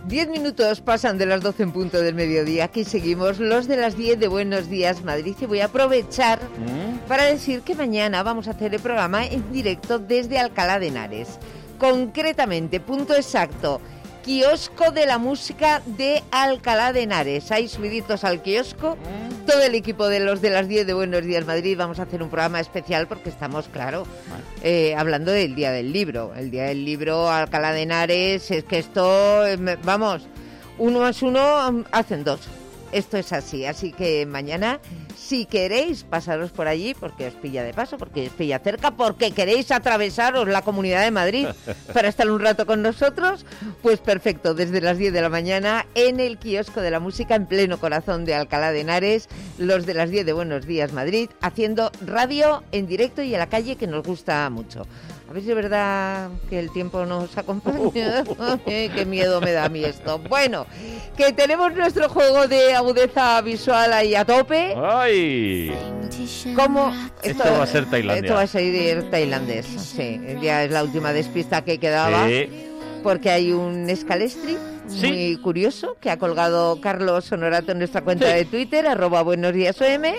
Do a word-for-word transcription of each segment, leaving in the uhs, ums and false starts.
Diez minutos pasan de las doce en punto del mediodía. Aquí seguimos los de las diez de Buenos Días Madrid. Y voy a aprovechar ¿Mm? para decir que mañana vamos a hacer el programa en directo desde Alcalá de Henares. Concretamente, punto exacto, Kiosco de la Música de Alcalá de Henares. Ahí subiditos al kiosco, todo el equipo de los de las diez de Buenos Días Madrid. Vamos a hacer un programa especial porque estamos, claro, eh, hablando del Día del Libro. El Día del Libro, Alcalá de Henares, es que esto, eh, vamos, uno más uno hacen dos. Esto es así, así que mañana, si queréis pasaros por allí, porque os pilla de paso, porque os pilla cerca, porque queréis atravesaros la Comunidad de Madrid para estar un rato con nosotros, pues perfecto, desde las diez de la mañana en el Kiosco de la Música, en pleno corazón de Alcalá de Henares, los de las diez de Buenos Días Madrid, haciendo radio en directo y en la calle, que nos gusta mucho. A ver si es verdad que el tiempo nos acompaña. Qué miedo me da a mí esto. Bueno, que tenemos nuestro juego de agudeza visual ahí a tope. ¡Ay! ¿Cómo? Esto, esto va a ser Tailandia. Esto va a ser tailandés, sí. Ya es la última despista que quedaba. Sí. Porque hay un escalestri sí. muy curioso que ha colgado Carlos Honorato en nuestra cuenta sí. de Twitter, arroba Buenos Días O M.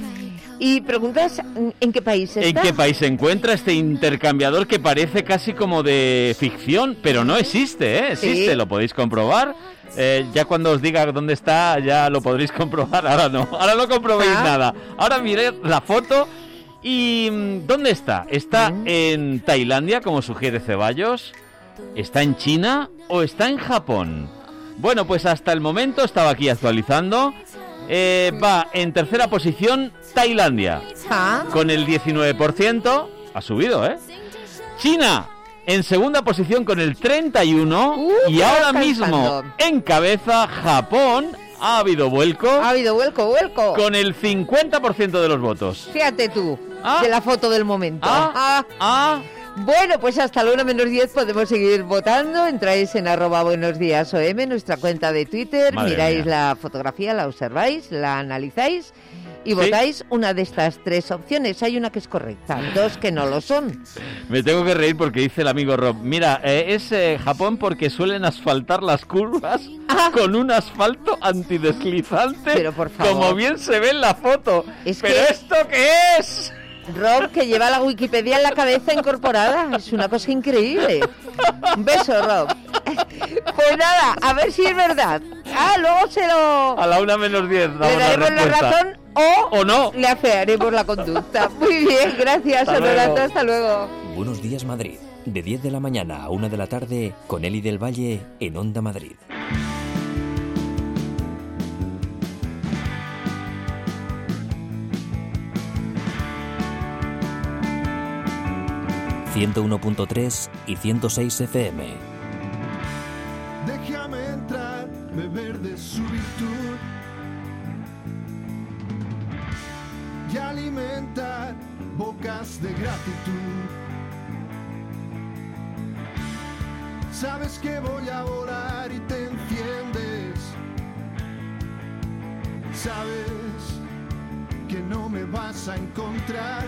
Y preguntas, ¿en qué país está? ¿En qué país se encuentra este intercambiador que parece casi como de ficción? Pero no existe, ¿eh? Existe, sí. Lo podéis comprobar. Eh, ya cuando os diga dónde está, ya lo podréis comprobar. Ahora no, ahora no comprobéis ah. nada. Ahora mirad la foto. ¿Y dónde está? ¿Está mm. en Tailandia, como sugiere Ceballos? ¿Está en China o está en Japón? Bueno, pues hasta el momento, estaba aquí actualizando, eh, va en tercera posición Tailandia, ¿Ah? con el diecinueve por ciento, ha subido, ¿eh? China, en segunda posición con el treinta y uno por ciento, uh, y ahora mismo encabeza Japón. Ha habido vuelco. Ha habido vuelco, vuelco. Con el cincuenta por ciento de los votos. Fíjate tú, ¿Ah? de la foto del momento. Ah, ah, ah. Bueno, pues hasta la una menos diez podemos seguir votando. Entráis en arroba Buenos Días O M, nuestra cuenta de Twitter. Madre miráis mía. La fotografía, la observáis, la analizáis y ¿Sí? votáis una de estas tres opciones. Hay una que es correcta, dos que no lo son. Me tengo que reír porque dice el amigo Rob, mira, eh, es eh, Japón porque suelen asfaltar las curvas ah. con un asfalto antideslizante. Pero por favor, como bien se ve en la foto. Es ¿Pero que... esto qué es? Rob, que lleva la Wikipedia en la cabeza incorporada. Es una cosa increíble. Un beso, Rob. Pues nada, a ver si es verdad. Ah, luego se lo... A la una menos diez. Le daremos la, la razón o, o no. Le afearemos la conducta. Muy bien, gracias, Honorato. Hasta luego. Buenos Días Madrid. De diez de la mañana a una de la tarde con Eli del Valle en Onda Madrid. ciento uno punto tres y ciento seis F M. Déjame entrar, beber de su virtud y alimentar bocas de gratitud. Sabes que voy a volar y te enciendes. Sabes que no me vas a encontrar.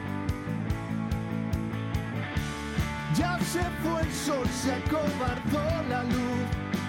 Ya se fue el sol, se acobardó la luz.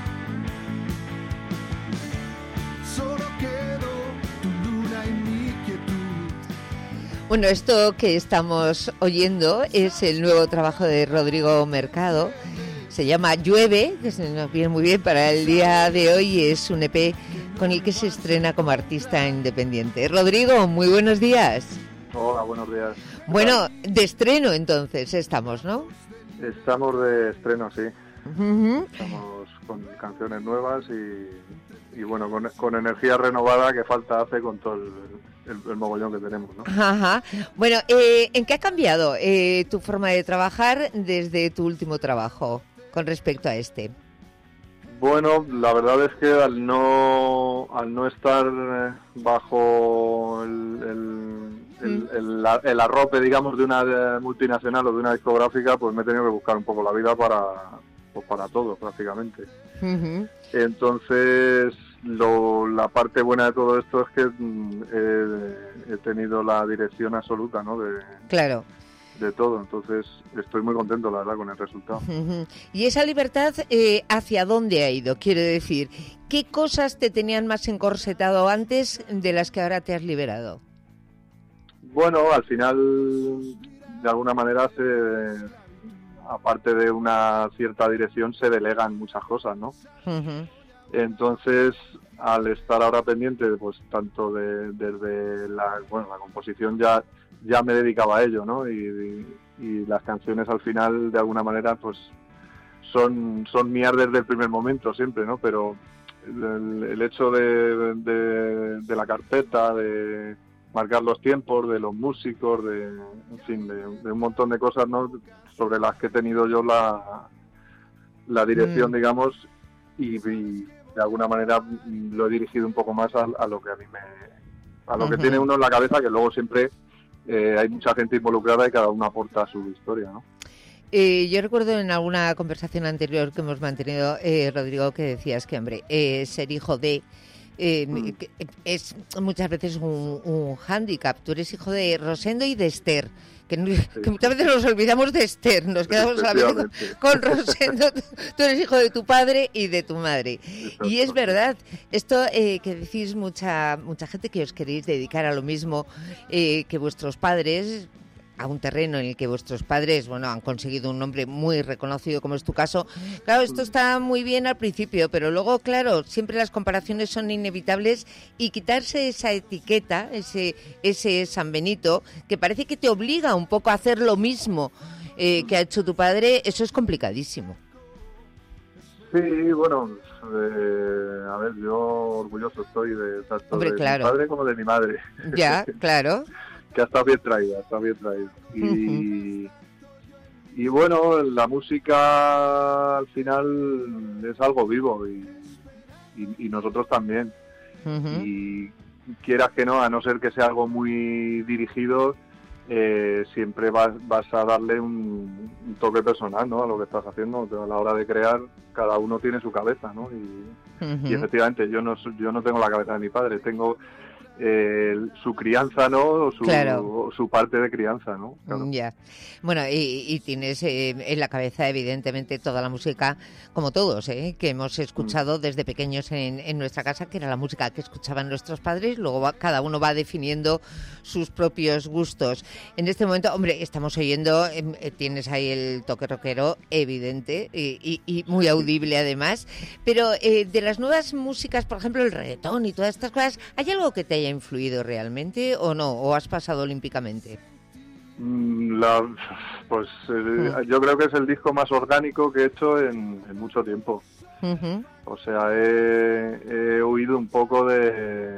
Solo quedó tu luna y mi quietud. Bueno, esto que estamos oyendo es el nuevo trabajo de Rodrigo Mercado. Se llama Llueve, que se nos viene muy bien para el día de hoy. Es un E P con el que se estrena como artista independiente. Rodrigo, muy buenos días. Hola, buenos días. Bueno, de estreno entonces estamos, ¿no? Estamos de estreno, sí. Uh-huh. Estamos con canciones nuevas y, y bueno, con, con energía renovada que falta hace con todo el, el, el mogollón que tenemos, ¿no? Ajá. Bueno, eh, ¿en qué ha cambiado eh, tu forma de trabajar desde tu último trabajo con respecto a este? Bueno, la verdad es que al no al no estar bajo el, el, el, el, el arrope, digamos, de una multinacional o de una discográfica, pues me he tenido que buscar un poco la vida para pues para todo, prácticamente. Uh-huh. Entonces, lo, la parte buena de todo esto es que he, he tenido la dirección absoluta, ¿no? De, claro. de todo. Entonces estoy muy contento, la verdad, con el resultado. Uh-huh. ¿Y esa libertad eh, hacia dónde ha ido? Quiero decir, ¿qué cosas te tenían más encorsetado antes de las que ahora te has liberado? Bueno, al final, de alguna manera, se, aparte de una cierta dirección, se delegan muchas cosas, ¿no? Uh-huh. Entonces, al estar ahora pendiente, pues tanto de, desde la, bueno, la composición ya ya me dedicaba a ello, ¿no? Y, y, y las canciones al final, de alguna manera, pues son son mías desde el primer momento siempre, ¿no? Pero el, el hecho de, de, de la carpeta, de marcar los tiempos, de los músicos, de, en fin, de, de un montón de cosas, ¿no? Sobre las que he tenido yo la, la dirección, mm. digamos, y, y de alguna manera lo he dirigido un poco más a, a lo que a mí me... a lo uh-huh. que tiene uno en la cabeza, que luego siempre eh, hay mucha gente involucrada y cada uno aporta su historia, ¿no? Eh, yo recuerdo en alguna conversación anterior que hemos mantenido, eh, Rodrigo, que decías que, hombre, eh, ser hijo de... Eh, mm. es muchas veces un, un hándicap. Tú eres hijo de Rosendo y de Esther, que, sí. que muchas veces nos olvidamos de Esther, nos quedamos solamente con, con Rosendo. Tú, tú eres hijo de tu padre y de tu madre. Exacto. Y es verdad, esto eh, que decís mucha mucha gente que os queréis dedicar a lo mismo eh, que vuestros padres, a un terreno en el que vuestros padres, bueno, han conseguido un nombre muy reconocido, como es tu caso. Claro, esto está muy bien al principio, pero luego, claro, siempre las comparaciones son inevitables y quitarse esa etiqueta, ese ese San Benito, que parece que te obliga un poco a hacer lo mismo eh, que ha hecho tu padre, eso es complicadísimo. Sí, bueno, eh, a ver, yo orgulloso estoy de tanto Hombre, de claro. mi padre como de mi madre. Ya, claro. Que ha estado bien traída, está bien traída. Y, uh-huh. y bueno, la música al final es algo vivo y, y, y nosotros también. Uh-huh. Y quieras que no, a no ser que sea algo muy dirigido, eh, siempre vas, vas a darle un, un toque personal, ¿no? A lo que estás haciendo. A la hora de crear, cada uno tiene su cabeza, ¿no? Y, uh-huh. y efectivamente, yo no, yo no tengo la cabeza de mi padre, tengo... Eh, su crianza, ¿no? Su, claro. su parte de crianza, ¿no? Claro. Ya. Bueno, y, y tienes eh, en la cabeza, evidentemente, toda la música, como todos, ¿eh? Que hemos escuchado mm. desde pequeños en, en nuestra casa, que era la música que escuchaban nuestros padres, luego va, cada uno va definiendo sus propios gustos. En este momento, hombre, estamos oyendo, eh, tienes ahí el toque rockero evidente y, y, y muy audible además, pero eh, de las nuevas músicas, por ejemplo, el reggaetón y todas estas cosas, ¿hay algo que te haya influido realmente o no? ¿O has pasado olímpicamente? La, pues eh, uh-huh. yo creo que es el disco más orgánico que he hecho en, en mucho tiempo. Uh-huh. O sea, he, he huido un poco de...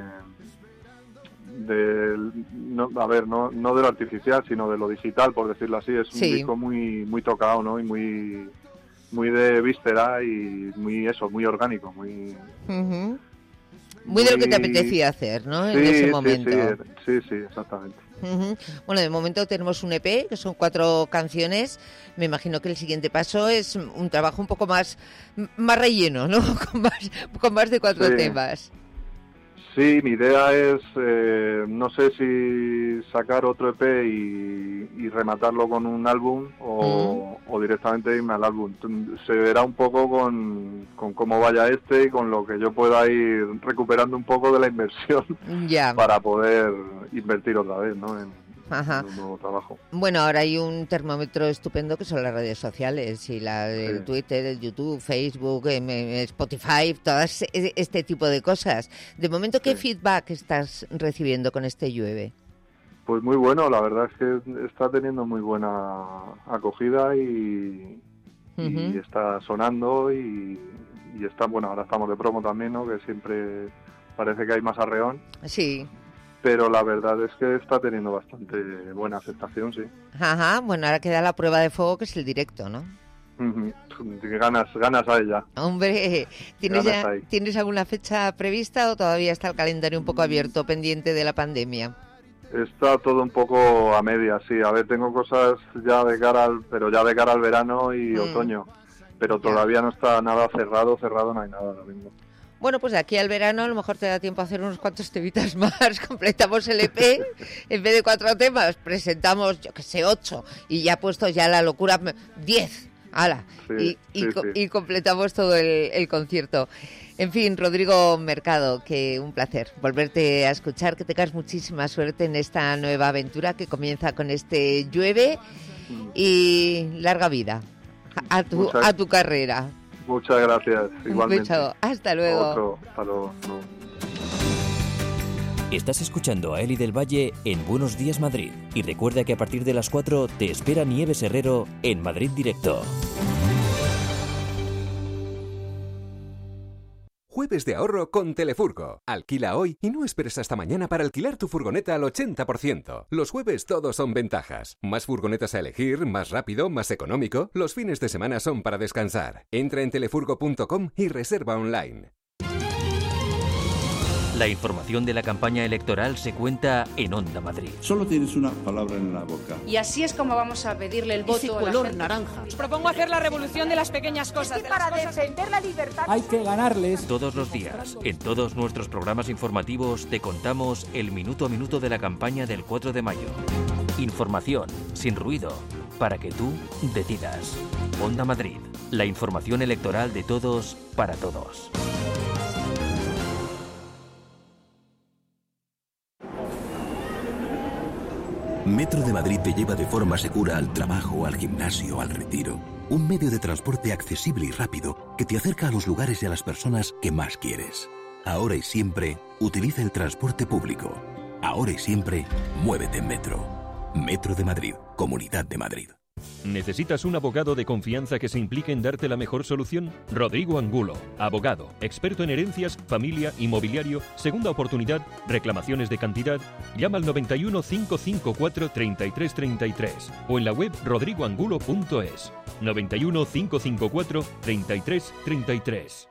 de no, a ver, no, no de lo artificial, sino de lo digital, por decirlo así. Es un sí. disco muy muy tocado, ¿no? Y muy muy de víscera y muy eso, muy orgánico, muy... Uh-huh. Muy de lo que te apetecía hacer, ¿no? Sí, en ese momento. Sí, sí, sí, exactamente. Uh-huh. Bueno, de momento tenemos un E P, que son cuatro canciones. Me imagino que el siguiente paso es un trabajo un poco más, más relleno, ¿no? Con más, con más de cuatro sí. temas. Sí, mi idea es, eh, no sé si sacar otro E P y, y rematarlo con un álbum o, uh-huh. o directamente irme al álbum. Se verá un poco con, con cómo vaya este y con lo que yo pueda ir recuperando un poco de la inversión yeah. para poder invertir otra vez, ¿no? En, Ajá. en un nuevo trabajo. Bueno, ahora hay un termómetro estupendo que son las redes sociales y la el sí. Twitter, el YouTube, Facebook, Spotify, todas este tipo de cosas. De momento, ¿qué sí. feedback estás recibiendo con este Llueve? Pues muy bueno, la verdad es que está teniendo muy buena acogida y, uh-huh. y está sonando y, y está, bueno, ahora estamos de promo también, ¿no? Que siempre parece que hay más arreón. Sí. Pero la verdad es que está teniendo bastante buena aceptación, sí. Ajá, bueno, ahora queda la prueba de fuego, que es el directo, ¿no? Uh-huh. Ganas, ganas hay ya. Hombre, ¿tienes, ya, ¿tienes alguna fecha prevista o todavía está el calendario un poco abierto, pendiente de la pandemia? Está todo un poco a medias, sí. A ver, tengo cosas ya de cara al, pero ya de cara al verano y mm. otoño. Pero todavía ya. no está nada cerrado, cerrado no hay nada ahora mismo. Bueno, pues de aquí al verano a lo mejor te da tiempo a hacer unos cuantos temitas más, completamos el E P, en vez de cuatro temas presentamos, yo que sé, ocho, y ya puestos ya la locura, diez, ala, Sí, y, y, sí, co- sí. y completamos todo el, el concierto. En fin, Rodrigo Mercado, que un placer volverte a escuchar, que tengas muchísima suerte en esta nueva aventura que comienza con este Llueve y larga vida a tu, Muchas- a tu carrera. Muchas gracias, Un igualmente. beso, hasta luego. Otro, hasta luego. No. Estás escuchando a Eli del Valle en Buenos Días Madrid. Y recuerda que a partir de las cuatro te espera Nieves Herrero en Madrid Directo. Jueves de ahorro con Telefurgo. Alquila hoy y no esperes hasta mañana para alquilar tu furgoneta al ochenta por ciento. Los jueves todos son ventajas. Más furgonetas a elegir, más rápido, más económico. Los fines de semana son para descansar. Entra en telefurgo punto com y reserva online. La información de la campaña electoral se cuenta en Onda Madrid. Solo tienes una palabra en la boca. Y así es como vamos a pedirle el voto Ese a la color gente. naranja. Os propongo hacer la revolución de las pequeñas cosas. Es que para defender la libertad hay que ganarles. Todos los días, en todos nuestros programas informativos, te contamos el minuto a minuto de la campaña del cuatro de mayo. Información, sin ruido, para que tú decidas. Onda Madrid, la información electoral de todos para todos. Metro de Madrid te lleva de forma segura al trabajo, al gimnasio, al retiro. Un medio de transporte accesible y rápido que te acerca a los lugares y a las personas que más quieres. Ahora y siempre, utiliza el transporte público. Ahora y siempre, muévete en Metro. Metro de Madrid, Comunidad de Madrid. ¿Necesitas un abogado de confianza que se implique en darte la mejor solución? Rodrigo Angulo, abogado, experto en herencias, familia, inmobiliario, segunda oportunidad, reclamaciones de cantidad. Llama al noventa y uno, cinco cinco cuatro, treinta y tres treinta y tres o en la web rodrigo angulo punto es. noventa y uno, cinco cinco cuatro, treinta y tres treinta y tres.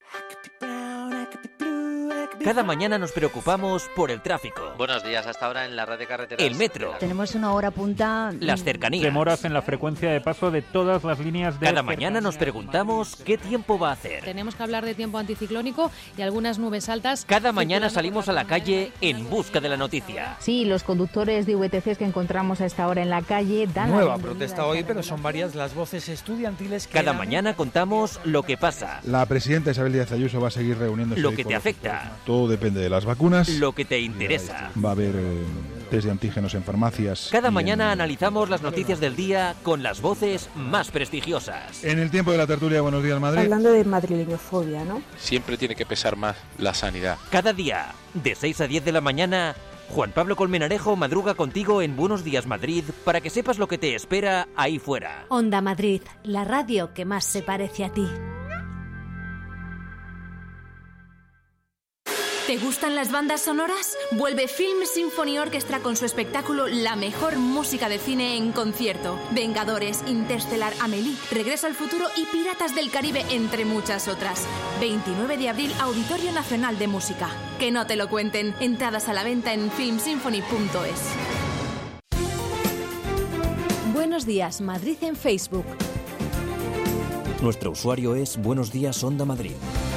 Cada mañana nos preocupamos por el tráfico, Buenos días, hasta ahora en la red de carreteras. el metro, Tenemos una hora punta. las cercanías. Demoras en la frecuencia de paso de todas las líneas de... Cada mañana nos preguntamos qué tiempo va a hacer. Tenemos que hablar de tiempo anticiclónico y algunas nubes altas. Cada mañana salimos a la calle en busca de la noticia. Sí, los conductores de V T Cs que encontramos a esta hora en la calle dan Nueva la protesta hoy, pero son varias las voces estudiantiles que... Cada dan- mañana contamos lo que pasa, La presidenta Isabel Díaz Ayuso va a seguir reuniéndose. lo hoy que con te los afecta, sectores. Todo depende de las vacunas. lo que te interesa. Va a haber eh, test de antígenos en farmacias. Cada y mañana en, analizamos las noticias del día con las voces más prestigiosas. en el tiempo de la tertulia Buenos Días Madrid. Hablando de madrileñofobia, ¿no? Siempre tiene que pesar más la sanidad. Cada día, de seis a diez de la mañana, Juan Pablo Colmenarejo madruga contigo en Buenos Días Madrid para que sepas lo que te espera ahí fuera. Onda Madrid, la radio que más se parece a ti. ¿Te gustan las bandas sonoras? Vuelve Film Symphony Orchestra con su espectáculo La mejor música de cine en concierto. Vengadores, Interstellar, Amélie, Regreso al futuro y Piratas del Caribe, entre muchas otras. veintinueve de abril, Auditorio Nacional de Música. Que no te lo cuenten. Entradas a la venta en film symphony punto es. Buenos días, Madrid en Facebook. Nuestro usuario es Buenos Días Onda Madrid.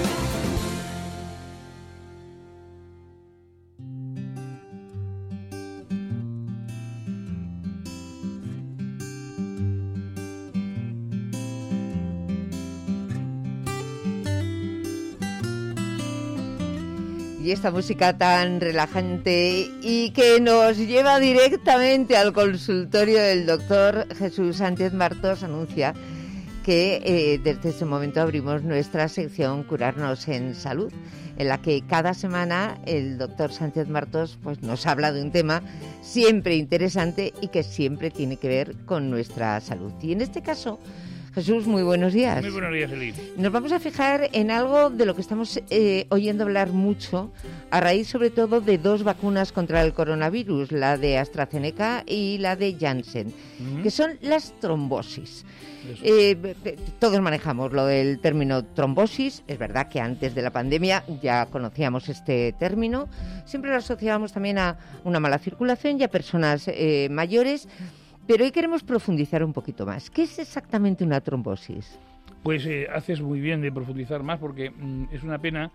Y esta música tan relajante y que nos lleva directamente al consultorio del doctor Jesús Sánchez Martos anuncia que eh, desde este momento abrimos nuestra sección Curarnos en Salud, en la que cada semana el doctor Sánchez Martos pues, nos habla de un tema siempre interesante y que siempre tiene que ver con nuestra salud. Y en este caso, Jesús, muy buenos días. Muy buenos días, Eli. Nos vamos a fijar en algo de lo que estamos eh, oyendo hablar mucho, a raíz sobre todo de dos vacunas contra el coronavirus, la de AstraZeneca y la de Janssen, uh-huh. que son las trombosis. Eh, todos manejamos lo del término trombosis. Es verdad que antes de la pandemia ya conocíamos este término. Siempre lo asociábamos también a una mala circulación y a personas eh, mayores. Pero hoy queremos profundizar un poquito más. ¿Qué es exactamente una trombosis? Pues eh, haces muy bien de profundizar más porque mm, es una pena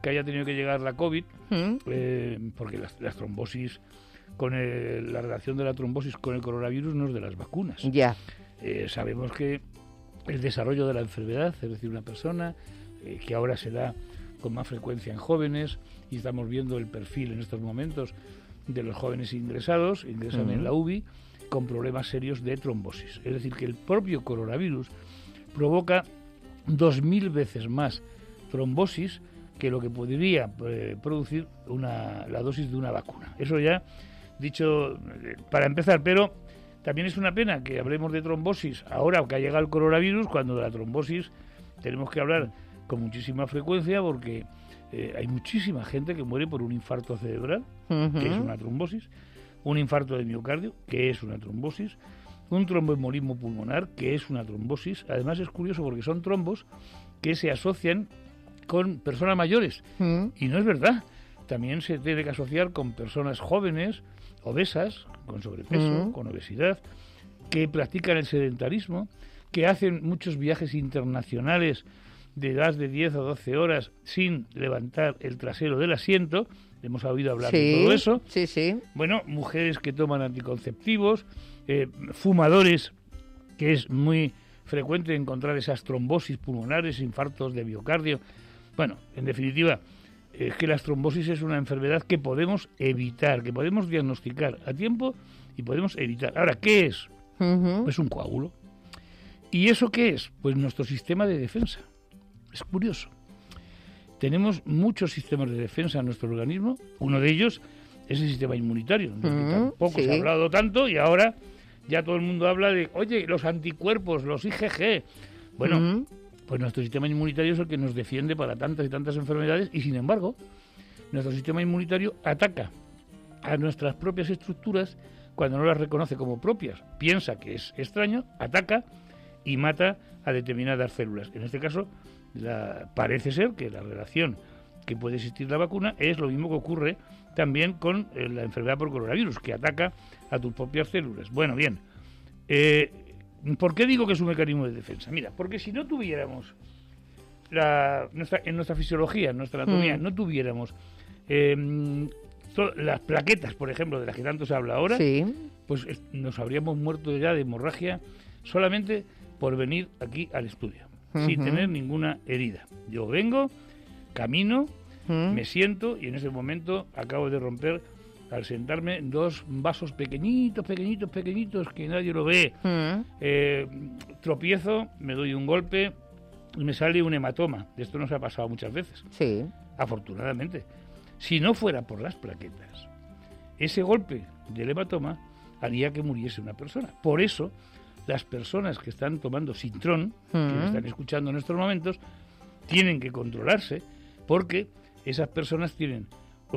que haya tenido que llegar la COVID, ¿Mm? eh, porque las, las trombosis, con el, la relación de la trombosis con el coronavirus no es de las vacunas. Ya. Eh, sabemos que el desarrollo de la enfermedad, es decir, una persona eh, que ahora se da con más frecuencia en jóvenes, y estamos viendo el perfil en estos momentos de los jóvenes ingresados, ingresan uh-huh. en la U B I con problemas serios de trombosis. Es decir, que el propio coronavirus provoca dos mil veces más trombosis que lo que podría eh, producir una, la dosis de una vacuna. Eso ya dicho eh, para empezar, pero también es una pena que hablemos de trombosis ahora que ha llegado el coronavirus, cuando de la trombosis tenemos que hablar con muchísima frecuencia, porque Eh, hay muchísima gente que muere por un infarto cerebral, uh-huh. que es una trombosis, un infarto de miocardio, que es una trombosis, un tromboembolismo pulmonar, que es una trombosis. Además es curioso porque son trombos que se asocian con personas mayores, uh-huh. y no es verdad. También se tiene que asociar con personas jóvenes, obesas, con sobrepeso, uh-huh. con obesidad, que practican el sedentarismo, que hacen muchos viajes internacionales de edad de diez o doce horas sin levantar el trasero del asiento. Hemos oído hablar sí, de todo eso. Sí, sí. Bueno, mujeres que toman anticonceptivos, eh, fumadores, que es muy frecuente encontrar esas trombosis pulmonares, infartos de miocardio. Bueno, en definitiva, es que la trombosis es una enfermedad que podemos evitar, que podemos diagnosticar a tiempo y podemos evitar. Ahora, ¿qué es? Uh-huh. Pues un coágulo. ¿Y eso qué es? Pues nuestro sistema de defensa. Es curioso. Tenemos muchos sistemas de defensa en nuestro organismo. Uno de ellos es el sistema inmunitario, del que tampoco sí. se ha hablado tanto, y ahora ya todo el mundo habla de, oye, los anticuerpos, los I G G. Bueno, uh-huh. pues nuestro sistema inmunitario es el que nos defiende para tantas y tantas enfermedades, y sin embargo, nuestro sistema inmunitario ataca a nuestras propias estructuras cuando no las reconoce como propias. Piensa que es extraño, ataca y mata a determinadas células. En este caso, La, parece ser que la relación que puede existir la vacuna es lo mismo que ocurre también con eh, la enfermedad por coronavirus, que ataca a tus propias células. Bueno, bien, eh, ¿por qué digo que es un mecanismo de defensa? Mira, porque si no tuviéramos la, nuestra, en nuestra fisiología, en nuestra anatomía, mm. no tuviéramos eh, to, las plaquetas, por ejemplo, de las que tanto se habla ahora, sí. pues eh, nos habríamos muerto ya de hemorragia solamente por venir aquí al estudio. Uh-huh. Sin tener ninguna herida. Yo vengo, camino, uh-huh. me siento, y en ese momento acabo de romper, al sentarme, dos vasos pequeñitos, pequeñitos, pequeñitos, que nadie lo ve. Uh-huh. Eh, tropiezo, me doy un golpe y me sale un hematoma. De esto nos ha pasado muchas veces. Sí. Afortunadamente. Si no fuera por las plaquetas, ese golpe del hematoma haría que muriese una persona. Por eso, las personas que están tomando Sintrón, uh-huh. que me están escuchando en estos momentos, tienen que controlarse, porque esas personas tienen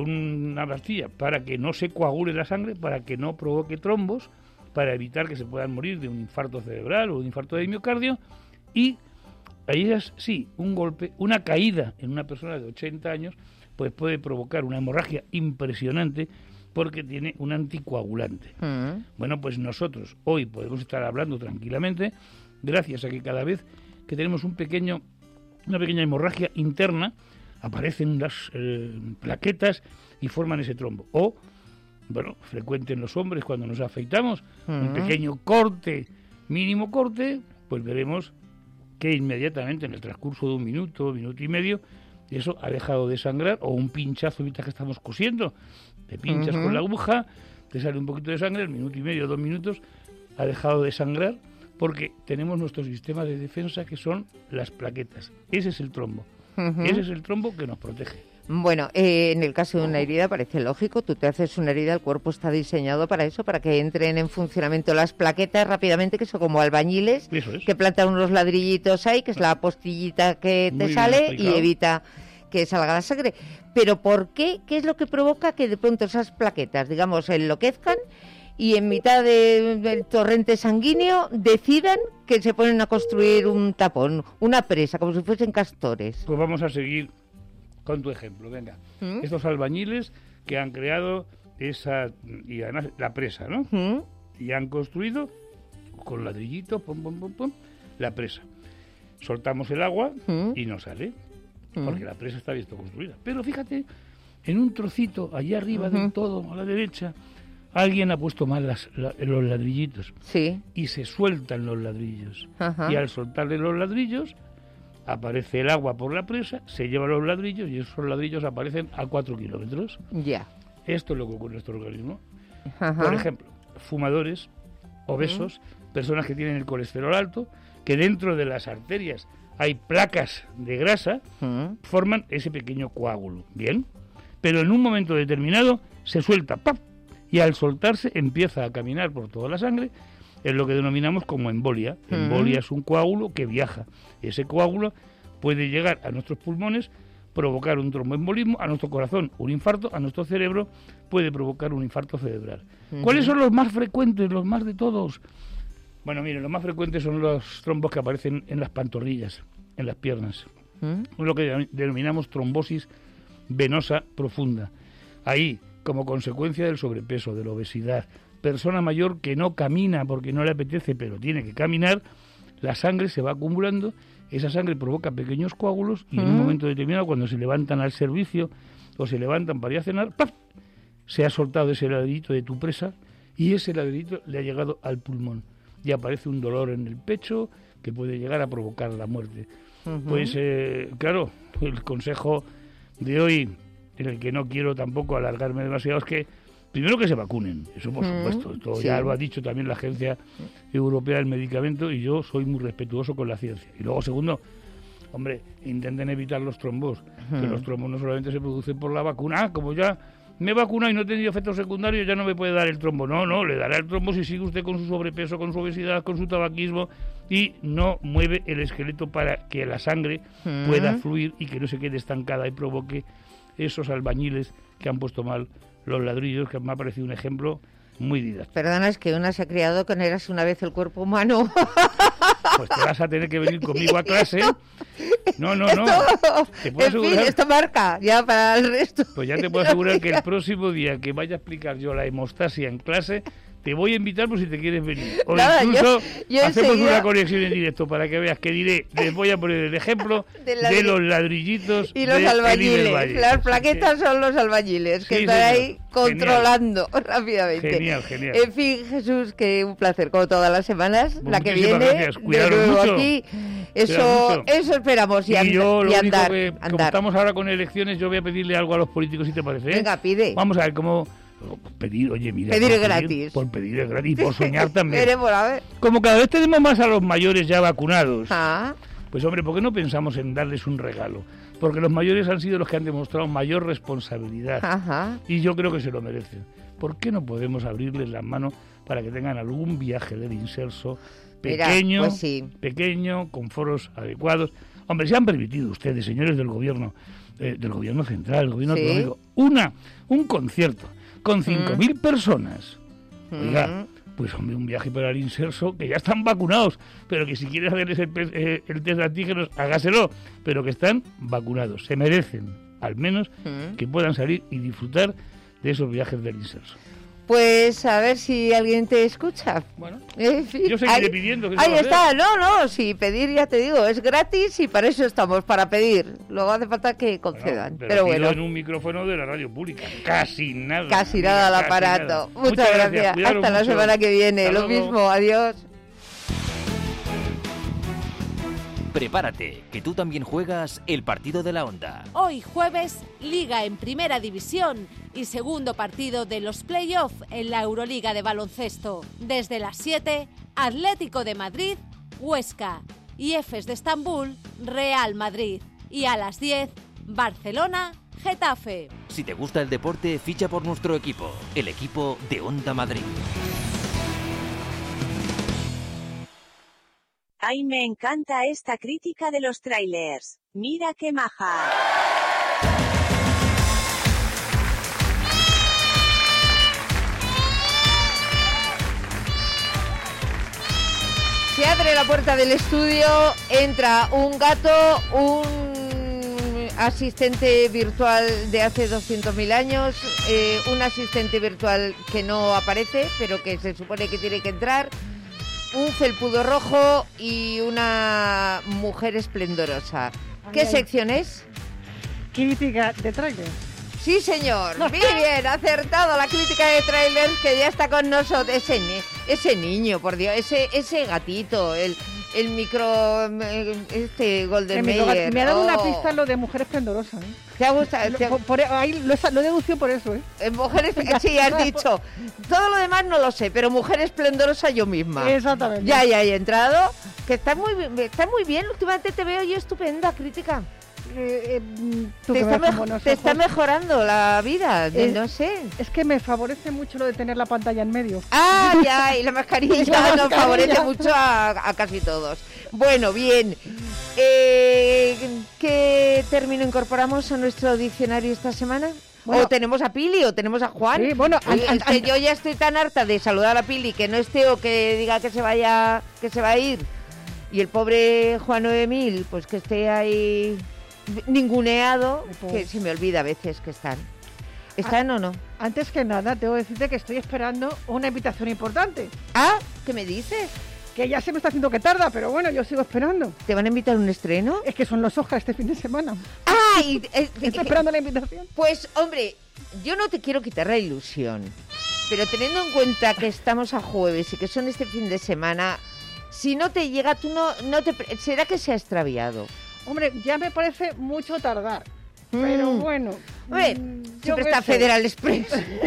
una pastilla para que no se coagule la sangre, para que no provoque trombos, para evitar que se puedan morir de un infarto cerebral o un infarto de miocardio, y a ellas sí, un golpe, una caída en una persona de ochenta años, pues puede provocar una hemorragia impresionante, porque tiene un anticoagulante. Uh-huh. Bueno, pues nosotros hoy podemos estar hablando tranquilamente, gracias a que cada vez que tenemos un pequeño, una pequeña hemorragia interna, aparecen las eh, plaquetas y forman ese trombo. O, bueno, frecuente en los hombres cuando nos afeitamos, uh-huh. un pequeño corte, mínimo corte, pues veremos que inmediatamente en el transcurso de un minuto, minuto y medio, eso ha dejado de sangrar, o un pinchazo mientras que estamos cosiendo, te pinchas uh-huh. con la aguja, te sale un poquito de sangre, el minuto y medio, dos minutos, ha dejado de sangrar, porque tenemos nuestro sistema de defensa, que son las plaquetas. Ese es el trombo. Uh-huh. Ese es el trombo que nos protege. Bueno, eh, en el caso de una herida parece lógico, tú te haces una herida, el cuerpo está diseñado para eso, para que entren en funcionamiento las plaquetas rápidamente, que son como albañiles, que plantan unos ladrillitos ahí, que es la postillita que te sale y evita que salga la sangre. Pero ¿por qué? ¿Qué es lo que provoca que de pronto esas plaquetas, digamos, enloquezcan y en mitad de, del torrente sanguíneo decidan que se ponen a construir un tapón, una presa, como si fuesen castores? Pues vamos a seguir con tu ejemplo, venga. ¿Mm? Estos albañiles que han creado esa, y además la presa, ¿no? ¿Mm? Y han construido con ladrillitos, pum, pum, pum, pum, la presa. Soltamos el agua ¿Mm? y no sale. porque la presa está bien construida. Pero fíjate, en un trocito, allá arriba uh-huh. del todo, a la derecha, alguien ha puesto mal las, la, los ladrillitos. Sí. Y se sueltan los ladrillos. Ajá. Y al soltarle los ladrillos, aparece el agua por la presa, se lleva los ladrillos y esos ladrillos aparecen a cuatro kilómetros. Ya. Esto es lo que ocurre en nuestro organismo. Ajá. Por ejemplo, fumadores, obesos, uh-huh. personas que tienen el colesterol alto, que dentro de las arterias hay placas de grasa, uh-huh. forman ese pequeño coágulo. Bien. Pero en un momento determinado se suelta, ¡pap! Y al soltarse empieza a caminar por toda la sangre. Es lo que denominamos como embolia. Uh-huh. Embolia es un coágulo que viaja. Ese coágulo puede llegar a nuestros pulmones, provocar un tromboembolismo, a nuestro corazón un infarto, a nuestro cerebro puede provocar un infarto cerebral. Uh-huh. ¿Cuáles son los más frecuentes, los más de todos? Bueno, miren, los más frecuentes son los trombos que aparecen en las pantorrillas, en las piernas. Uh-huh. Lo que denominamos trombosis venosa profunda. Ahí, como consecuencia del sobrepeso, de la obesidad, persona mayor que no camina porque no le apetece, pero tiene que caminar, la sangre se va acumulando, esa sangre provoca pequeños coágulos y uh-huh. en un momento determinado, cuando se levantan al servicio o se levantan para ir a cenar, ¡paf!, se ha soltado ese ladrillito de tu presa y ese ladrillito le ha llegado al pulmón y aparece un dolor en el pecho que puede llegar a provocar la muerte. Uh-huh. Pues, eh, claro, el consejo de hoy, en el que no quiero tampoco alargarme demasiado, es que primero que se vacunen, eso por supuesto, esto sí. ya lo ha dicho también la Agencia Europea del Medicamento y yo soy muy respetuoso con la ciencia. Y luego, segundo, hombre, intenten evitar los trombos, uh-huh. que los trombos no solamente se producen por la vacuna. Ah, como ya me he vacunado y no he tenido efectos secundarios, ya no me puede dar el trombo. No, no, le dará el trombo si sigue usted con su sobrepeso, con su obesidad, con su tabaquismo y no mueve el esqueleto para que la sangre uh-huh. pueda fluir y que no se quede estancada y provoque esos albañiles que han puesto mal los ladrillos, que me ha parecido un ejemplo muy didáctico. Perdona, es que una se ha criado con Eras una vez el cuerpo humano. Pues te vas a tener que venir conmigo a clase. No, no, no. Te puedo en asegurar, fin, esto marca ya para el resto. Pues ya te puedo asegurar que el próximo día que vaya a explicar yo la hemostasia en clase, te voy a invitar por si te quieres venir. O Nada, incluso yo, yo hacemos enseguida... una conexión en directo para que veas que diré, les voy a poner el ejemplo de, de los ladrillitos y los albañiles. Las plaquetas son los albañiles que sí, están señor. ahí controlando genial. rápidamente. Genial, genial. En fin, Jesús, que un placer como todas las semanas. Muchísimas la que viene, de nuevo mucho. aquí. Eso, eso esperamos y, and- y yo lo y único andar, que, andar. Como estamos ahora con elecciones, yo voy a pedirle algo a los políticos, si te parece. Venga, pide. Vamos a ver cómo... Pedir, oye, mira, pedir por gratis. Pedir, por pedir gratis, por soñar también. Veremos, a ver. Como cada vez tenemos más a los mayores ya vacunados, ah. pues hombre, ¿por qué no pensamos en darles un regalo? Porque los mayores han sido los que han demostrado mayor responsabilidad. Ajá. Y yo creo que se lo merecen. ¿Por qué no podemos abrirles las manos para que tengan algún viaje del inserso pequeño, Mira, pues sí. pequeño, con foros adecuados? Hombre, se han permitido ustedes, señores del gobierno, eh, del gobierno central, del gobierno ¿Sí? autonómico, una, un concierto con cinco mil mm. personas. Oiga, mm. pues hombre, un viaje para el inserso, que ya están vacunados, pero que si quieres hacerles el, eh, el test de antígenos, hágaselo, pero que están vacunados. Se merecen, al menos, mm. que puedan salir y disfrutar de esos viajes del inserso. Pues a ver si alguien te escucha. Bueno, en fin, yo seguiré ahí, pidiendo. Que ahí está, no, no, sí, pedir, ya te digo, es gratis y para eso estamos, para pedir. Luego hace falta que concedan. Bueno, pero, pero bueno. en un micrófono de la radio pública, casi nada. Casi nada al aparato. Nada. Muchas, Muchas gracias. gracias. Hasta mucho. la semana que viene. Hasta Lo luego. mismo, adiós. Prepárate, que tú también juegas el partido de la Onda. Hoy jueves, Liga en Primera División y segundo partido de los play-off en la Euroliga de baloncesto. Desde las siete, Atlético de Madrid, Huesca y Efes de Estambul, Real Madrid. Y a las diez, Barcelona, Getafe. Si te gusta el deporte, ficha por nuestro equipo, el equipo de Onda Madrid. Ay, me encanta esta crítica de los trailers. Mira qué maja. Se abre la puerta del estudio, entra un gato, un asistente virtual de hace doscientos mil años, eh, un asistente virtual que no aparece, pero que se supone que tiene que entrar, un felpudo rojo y una mujer esplendorosa. ¿Qué sección es? crítica de tráiler. Sí, señor. Muy bien, acertado la crítica de trailers, que ya está con nosotros. Ese, ni- ese niño, por Dios, ese, ese gatito, el, el micro, este Golden Me, Mayer. me ha dado oh. una pista lo de mujer esplendorosa, ¿eh? ¿Te ha gustado? Lo, ¿Te ha- por, por- ahí lo, he- lo he deducido por eso, ¿eh? Eh, mujeres, sí, has dicho. Todo lo demás no lo sé, pero mujer esplendorosa yo misma. Exactamente. Ya, ya he entrado. Que está muy, bien- está muy bien. Últimamente te veo yo estupenda, crítica. Eh, eh, tú Te que está, ves con mejo- buenos te está ojos. mejorando la vida, de- Eh, no sé. Es que me favorece mucho lo de tener la pantalla en medio. Ah, ya, y la mascarilla La nos mascarilla. favorece mucho a, a casi todos. Bueno, bien. Eh, ¿Qué término incorporamos a nuestro diccionario esta semana? Bueno. O tenemos a Pili o tenemos a Juan. Sí, bueno, Oye, an- es que an- yo ya estoy tan harta de saludar a Pili que no esté o que diga que se vaya, que se va a ir. Y el pobre Juan Noemil, pues que esté ahí ninguneado, que se me olvida a veces que están. ¿Están o no? Antes que nada, tengo que decirte que estoy esperando una invitación importante. Ah, ¿qué me dices? Que ya se me está haciendo que tarda, pero bueno, yo sigo esperando. ¿Te van a invitar a un estreno? Es que son los Oscars este fin de semana. ¡Ah! y- eh, Estoy esperando la invitación. Pues, hombre, yo no te quiero quitar la ilusión, pero teniendo en cuenta que estamos a jueves y que son este fin de semana, si no te llega, tú no, no te... pre- ¿Será que se ha extraviado? Hombre, ya me parece mucho tardar. Pero Mm. bueno. Hombre, mm, yo siempre qué está sé. Federal Express.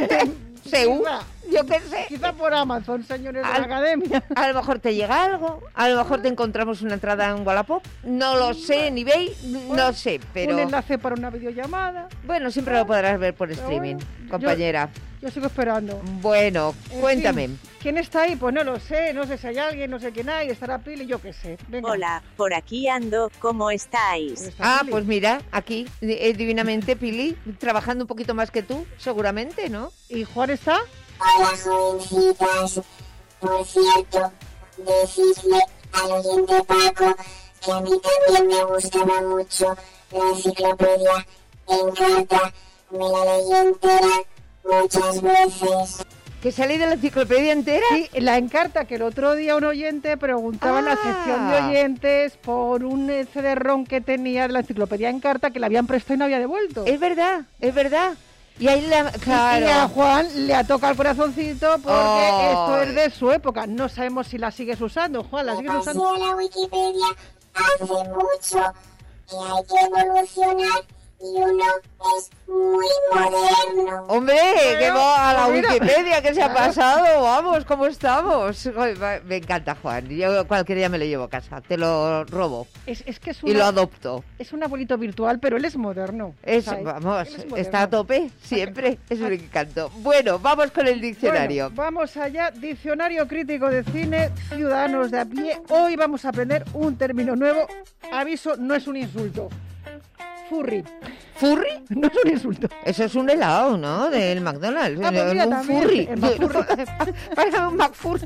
Seúl, Quizá, yo qué sé. quizá por Amazon, señores de Al- la academia. A lo mejor te llega algo, a lo mejor te encontramos una entrada en Wallapop, no lo sé, en eBay, no sé, pero... Un enlace para una videollamada. Bueno, siempre lo podrás ver por streaming, bueno, yo- compañera. Yo sigo esperando. Bueno, En cuéntame. fin, ¿quién está ahí? Pues no lo sé, no sé si hay alguien, no sé quién hay, estará Pili, yo qué sé. Venga. Hola, por aquí ando, ¿cómo estáis? Ah, pues mira, aquí, eh, divinamente, Pili, trabajando un poquito más que tú, seguramente, ¿no? ¿Y Juan está? Hola, jovencitas. Por cierto, decidle al oyente Paco que a mí también me gustaba mucho la enciclopedia Encarta. Me la leí entera muchas veces. ¿Que salí de la enciclopedia entera? Sí, la Encarta, que el otro día un oyente preguntaba en la sección de Ah. oyentes por un C D-ROM que tenía de la enciclopedia Encarta que le habían prestado y no había devuelto. Es verdad, es verdad. Y ahí la... Y- Claro. Y a Juan le ha tocado el corazoncito porque Oh. esto es de su época. No sabemos si la sigues usando, Juan, ¿la Me sigues pasé usando? a la Wikipedia hace mucho y hay que evolucionar y uno es muy moderno. Hombre, que va a la pues mira. Wikipedia, que se ha Claro. pasado, vamos, ¿cómo estamos? Ay, va- Me encanta, Juan, yo cualquier día me lo llevo a casa, te lo robo Es, es que es, y una- lo adopto. es un abuelito virtual, pero él es moderno. Es, ¿sabes? vamos, Él es moderno. está a tope, siempre, es un encanto. Bueno, vamos con el diccionario. Bueno, vamos allá, diccionario crítico de cine, ciudadanos de a pie. Hoy vamos a aprender un término nuevo. Aviso, no es un insulto. Furry. ¿Furry? No es un insulto. Eso es un helado, ¿no? Del McDonald's. Ah, pues mira, un también, furry. el McFurry. Para un McFurry.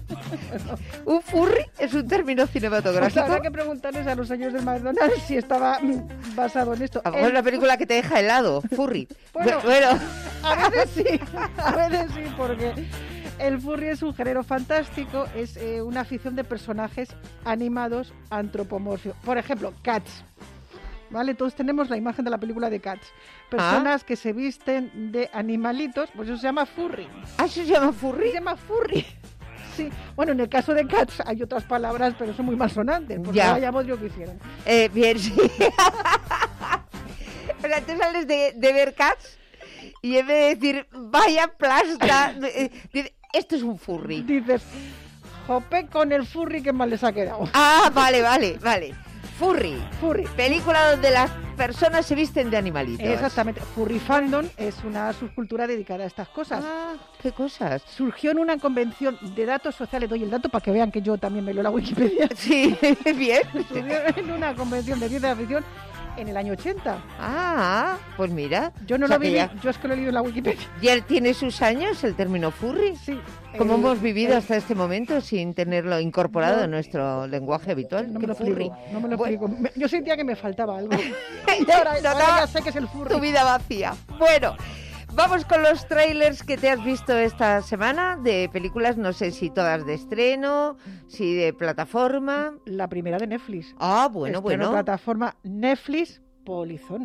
Un furry es un término Pues cinematográfico. habrá que preguntarles a los señores del McDonald's si estaba mm, basado en esto. A lo mejor es El- la película que te deja helado, furry. Bueno. bueno. A veces sí, a veces sí, porque el furry es un género fantástico, es eh, una afición de personajes animados antropomorfios. Por ejemplo, Cats. ¿Vale? Todos tenemos la imagen de la película de Cats. Personas que se visten de animalitos, pues eso se llama furry. ¿Ah, eso se llama furry? Se llama furry. Sí. Bueno, en el caso de Cats hay otras palabras, pero son muy malsonantes, porque Ya. vaya bodrio que hicieron. Eh, bien, sí. O sea, tú sales de, de ver Cats y en vez de decir, vaya plasta, eh, dices, esto es un furry. Dices, jope con el furry que mal les ha quedado. Ah, vale, vale, vale. Furry. Furry. Película donde las personas se visten de animalitos. Exactamente. Furry fandom es una subcultura dedicada a estas cosas. Ah, ¿qué cosas? Surgió en una convención de datos sociales. Doy el dato para que vean que yo también me leo la Wikipedia. Sí, bien. Surgió en una convención de ciencia ficción en el año ochenta. Ah, pues mira. Yo no O sea lo que viví, ya- yo es que lo he leído en la Wikipedia. ¿Ya tiene sus años el término furry? Sí. ¿Cómo Eh, hemos vivido eh, hasta este momento sin tenerlo incorporado no- en nuestro lenguaje habitual? No ¿Qué me lo furry? explico, no me lo Bueno, explico. Me- Yo sentía que me faltaba algo. Y ahora, No, ahora no. ya sé que es el furry. Tu vida vacía. Bueno, vamos con los trailers que te has visto esta semana de películas, no sé si todas de estreno, si de plataforma. La primera de Netflix. Ah, bueno, Estreno bueno. plataforma Netflix Polizón.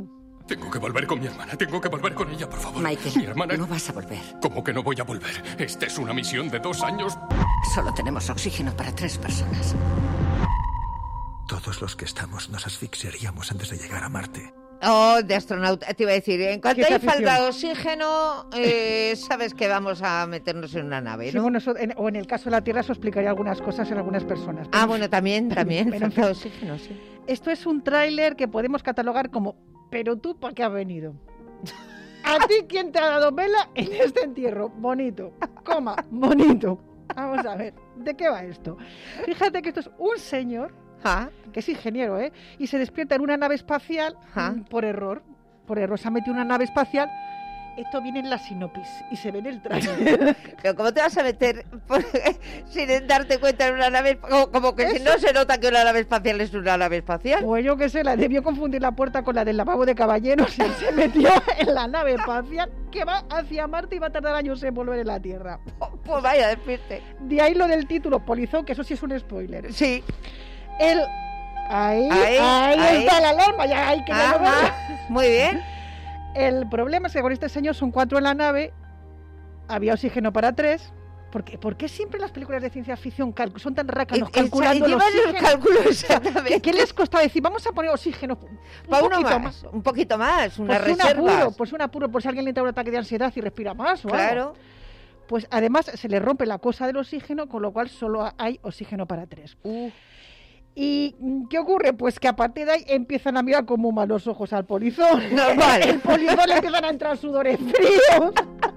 Tengo que volver con mi hermana. Tengo que volver con ella, por favor. Michael, mi hermana... no vas a volver. ¿Cómo que no voy a volver? Esta es una misión de dos años. Solo tenemos oxígeno para tres personas. Todos los que estamos nos asfixiaríamos antes de llegar a Marte. Oh, de astronauta. Te iba a decir, en cuanto ¿Qué hay afición? falta de oxígeno, eh, sabes que vamos a meternos en una nave, Sí, ¿no? bueno, eso, en, o en el caso de la Tierra, eso explicaría algunas cosas en algunas personas. Ah, Pero- bueno, también, también. Pero, en falta de fin, oxígeno, sí. Esto es un tráiler que podemos catalogar como ¿pero tú para qué has venido? ¿A ti quién te ha dado vela en este entierro? Bonito. Coma, bonito. Vamos a ver, ¿de qué va esto? Fíjate que esto es un señor, ¿Ah? que es ingeniero, ¿eh? Y se despierta en una nave espacial ¿Ah? mm, por error. Por error se ha metido en una nave espacial. Esto viene en la sinopsis y se ve en el tráiler. Pero ¿cómo te vas a meter por- sin darte cuenta en una nave? Como, como que si Eso. no se nota que una nave espacial es una nave espacial. Pues yo qué sé, la debió confundir la puerta con la del lavabo de caballeros y se metió en la nave espacial que va hacia Marte y va a tardar años en volver a la Tierra. Pues vaya, despiste. De ahí lo del título, Polizón, que eso sí es un spoiler. Sí. El... Ahí, Ahí, ahí, ahí. está la alarma, ya hay que ya lo veo. Ajá, muy bien. El problema es que con este señor son cuatro en la nave, había oxígeno para tres. ¿Por qué, ¿Por qué siempre las películas de ciencia ficción cal- son tan rácanos Eh, calculando eh, el llevan el oxígeno? cálculo exactamente. ¿Qué les costaba decir? Vamos a poner oxígeno un Pa' uno poquito más, más. un poquito más, unas Pues un reservas. apuro, pues un apuro, por si a alguien le entra un ataque de ansiedad y respira más o algo. Claro. Pues además se le rompe la cosa del oxígeno, con lo cual solo hay oxígeno para tres. Uh. ¿Y mm, qué ocurre? Pues que a partir de ahí empiezan a mirar con muy malos ojos al polizón. Normal. El polizón le empiezan a entrar sudores fríos.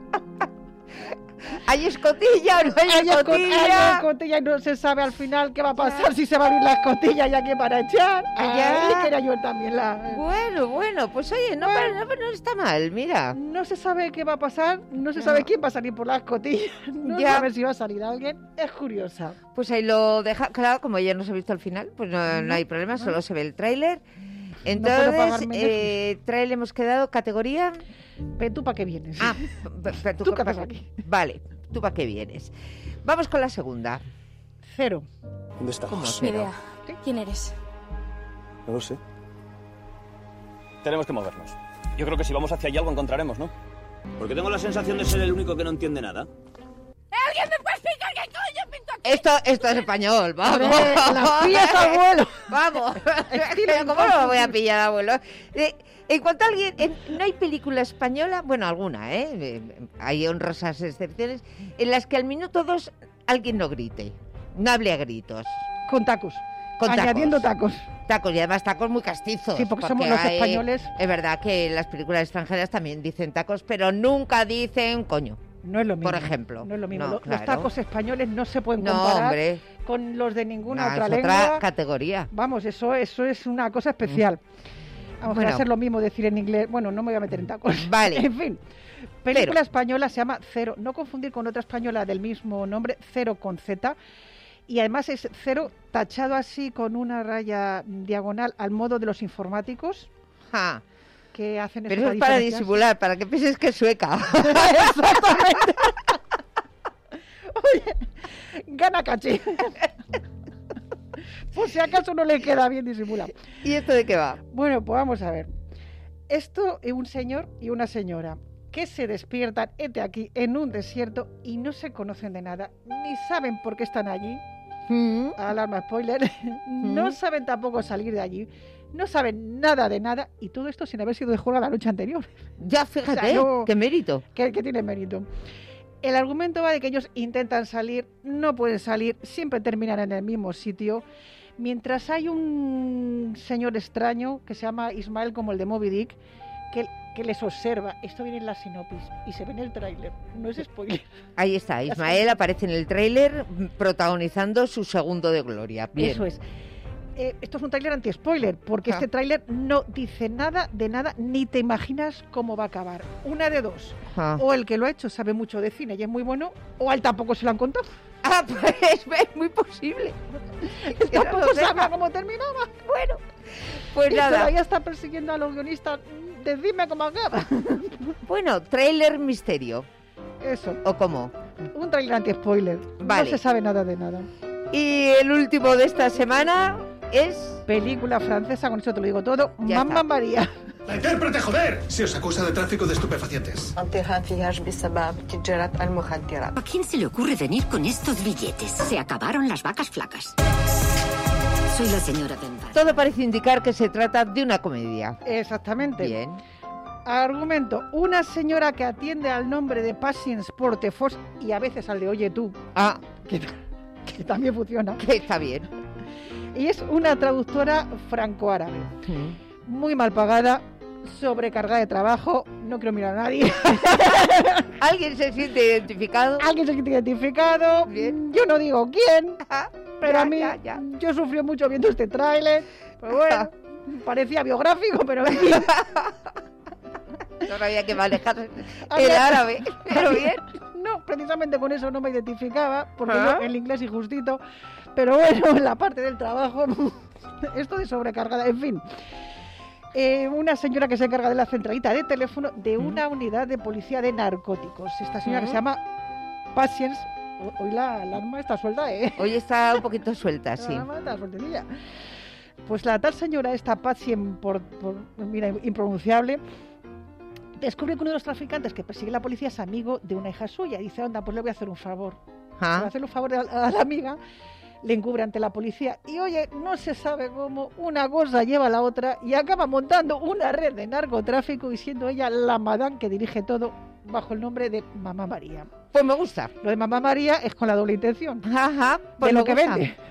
¿Hay escotilla o no hay, Hay esco- escotilla? hay escotilla y no se sabe al final qué va a pasar, si se va a abrir la escotilla y aquí para echar. Ya. Ahí quería yo también la... Bueno, bueno, pues oye, no, Bueno. no, no está mal, mira. No se sabe qué va a pasar, no se No. sabe quién va a salir por la escotilla, no Ya. se sabe si va a salir alguien, es curiosa. Pues ahí lo deja, claro, como ya no se ha visto al final, pues no, no No, hay problema, no. solo se ve el tráiler. puedo Entonces, pagarme eh, tráiler hemos quedado, categoría... Pero tú para qué vienes. Ah, p- p- ¿Tú qué haces aquí? Vale, ¿tú para qué vienes? Vamos con la segunda. Cero. ¿Dónde estamos? ¿Cómo Ni cero? idea. ¿Quién eres? No lo sé. Tenemos que movernos. Yo creo que si vamos hacia allá algo encontraremos, ¿no? Porque tengo la sensación de ser el único que no entiende nada. ¿Alguien me puede explicar qué coño pinto aquí? Esto, esto es español, vamos. Hombre, la pillas, abuelo. Vamos. Estilo ¿Cómo no lo voy a imposible. pillar, abuelo? Eh, en cuanto a alguien, en- no hay película española, bueno, alguna, ¿eh? Eh, Hay honrosas excepciones, en las que al minuto dos alguien no grite, no hable a gritos. Con tacos. Con tacos. Añadiendo tacos. Tacos, y además tacos muy castizos. Sí, porque somos los hay- españoles. Es verdad que las películas extranjeras también dicen tacos, pero nunca dicen coño. No es lo mismo. Por ejemplo. No es lo mismo. No, Lo- claro. Los tacos españoles no se pueden No, comparar hombre. con los de ninguna No, otra es lengua. otra categoría. Vamos, eso, eso es una cosa especial. Vamos, que va a Bueno. ser lo mismo decir en inglés. Bueno, no me voy a meter en tacos. Vale. En fin. Película Cero. española se llama Cero. No confundir con otra española del mismo nombre, Cero con Z. Y además es cero tachado así con una raya diagonal al modo de los informáticos Ja. que hacen Pero eso eso es para diferenciarse. disimular, para que pienses que es sueca. Exactamente. Oye, gana caché. Por si acaso no le queda bien disimular. ¿Y esto de qué va? Bueno, pues vamos a ver. Esto es un señor y una señora que se despiertan, este aquí, en un desierto y no se conocen de nada, ni saben por qué están allí. Mm. Alarma spoiler. No saben tampoco salir de allí. No saben nada de nada y todo esto sin haber sido de juego la noche anterior. Ya, fíjate, O sea, no- qué mérito. que, que tiene mérito. El argumento va de que ellos intentan salir, no pueden salir, siempre terminan en el mismo sitio, mientras hay un señor extraño que se llama Ismael, como el de Moby Dick, que, que les observa. Esto viene en la sinopsis y se ve en el tráiler, no es spoiler. Ahí está, Ismael aparece en el tráiler protagonizando su segundo de gloria. Bien. Eso es. Eh, esto es un tráiler anti-spoiler, porque Ah. este tráiler no dice nada de nada, ni te imaginas cómo va a acabar. Una de dos. Ah. O el que lo ha hecho sabe mucho de cine y es muy bueno, o a él tampoco se lo han contado. Ah, pues es muy posible. Él Que no tampoco lo sabe sepa. cómo terminaba. Bueno, pues Y nada. todavía está persiguiendo a los guionistas. Decidme cómo acaba. Bueno, tráiler misterio. Eso, ¿O cómo? un tráiler anti-spoiler. Vale. No se sabe nada de nada. Y el último de esta semana es... Película francesa, con eso te lo digo todo. Ya Mamma está. María. ¡La intérprete, joder! Se os acusa de tráfico de estupefacientes. ¿A quién se le ocurre venir con estos billetes? Se acabaron las vacas flacas. Soy la señora Denver. Todo parece indicar que se trata de una comedia. Exactamente. Bien. Argumento. Una señora que atiende al nombre de Patience Portefos y a veces al de Oye Tú. Ah. Que, que también funciona. Que está bien. Y es una traductora franco-árabe. Mm. Muy mal pagada, sobrecargada de trabajo, no quiero mirar a nadie. ¿Alguien se siente identificado? Alguien se siente identificado. Bien. Yo no digo quién, pero ya, a mí, ya, ya. yo sufrí mucho viendo este tráiler. Pues bueno, parecía biográfico, pero en fin. No había que manejar el árabe, pero bien. No, precisamente con eso no me identificaba, porque ¿Ah? yo el inglés injustito, pero bueno, en la parte del trabajo, esto de sobrecargada, en fin. Eh, una señora que se encarga de la centralita de teléfono de una unidad de policía de narcóticos. Esta señora que se llama Patience. Hoy la alarma está suelta, ¿eh? Hoy está un poquito suelta, sí. La alarma está sueltecilla. Pues la tal señora, esta Patience, por, por, mira, impronunciable, descubre que uno de los traficantes que persigue la policía es amigo de una hija suya. Y dice, anda, pues le voy a hacer un favor. ¿Ah? Le voy a hacer un favor a la, a la amiga. Le encubre ante la policía y, oye, no se sabe cómo, una cosa lleva a la otra y acaba montando una red de narcotráfico y siendo ella la madame que dirige todo bajo el nombre de Mamá María. Pues me gusta. Lo de Mamá María es con la doble intención. Ajá. Pues de lo me que gusta. vende.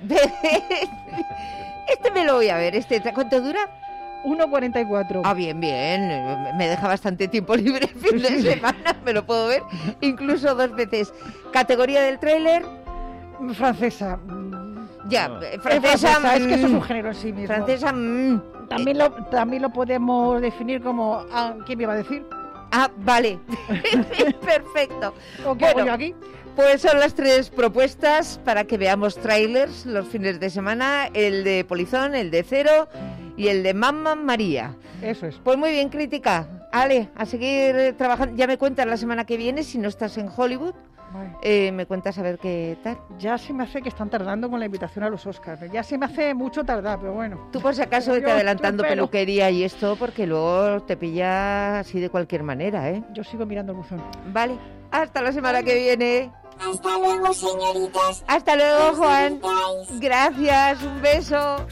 Este me lo voy a ver. Este, ¿cuánto dura? uno cuarenta y cuatro. Ah, bien, bien. Me deja bastante tiempo libre el fin de semana. Me lo puedo ver incluso dos veces. ¿Categoría del tráiler? Francesa. Ya, no. francesa, es, francesa mm, es que eso es un género en sí mismo. Francesa, mm, también, lo, también lo podemos definir como... Ah, ¿quién me iba a decir? Ah, vale. Perfecto. ¿O qué bueno, hago yo aquí? Pues son las tres propuestas para que veamos trailers los fines de semana. El de Polizón, el de Cero y el de Mamma María. Eso es. Pues muy bien, crítica. Ale, a seguir trabajando. Ya me cuentas la semana que viene, si no estás en Hollywood. Eh, me cuentas a ver qué tal. Ya se me hace que están tardando con la invitación a los Oscars. Ya se me hace mucho tardar, pero bueno. Tú por si acaso vete adelantando peluquería y esto, porque luego te pilla así de cualquier manera, ¿eh? Yo sigo mirando el buzón. Vale, hasta la semana que viene. Hasta luego, señoritas. Hasta luego, Juan. Gracias, un beso.